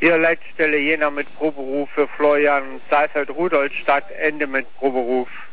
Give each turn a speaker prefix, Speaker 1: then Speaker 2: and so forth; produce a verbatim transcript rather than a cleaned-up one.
Speaker 1: Hier Leitstelle Jena mit Proberuf für Florian Saalfeld-Rudolstadt, Ende mit Proberuf.